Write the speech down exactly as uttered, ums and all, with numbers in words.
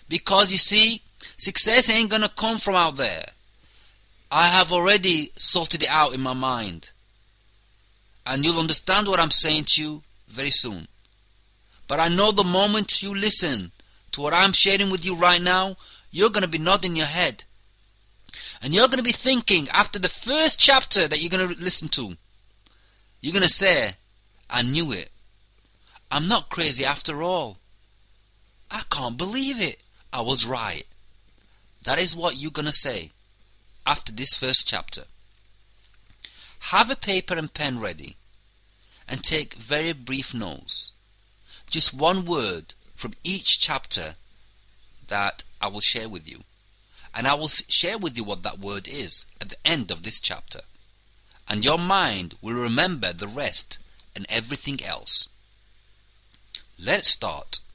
Because you see, success ain't gonna come from out there. I have already sorted it out in my mind. And you'll understand what I'm saying to you very soon. But I know the moment you listen to what I'm sharing with you right now, you're going to be nodding your head. And you're going to be thinking, after the first chapter that you're going to listen to, you're going to say, I knew it. I'm not crazy after all. I can't believe it. I was right. That is what you're going to say after this first chapter. Have a paper and pen ready and take very brief notes. Just one word from each chapter that I will share with you. And I will share with you what that word is at the end of this chapter. And your mind will remember the rest and everything else. Let's start.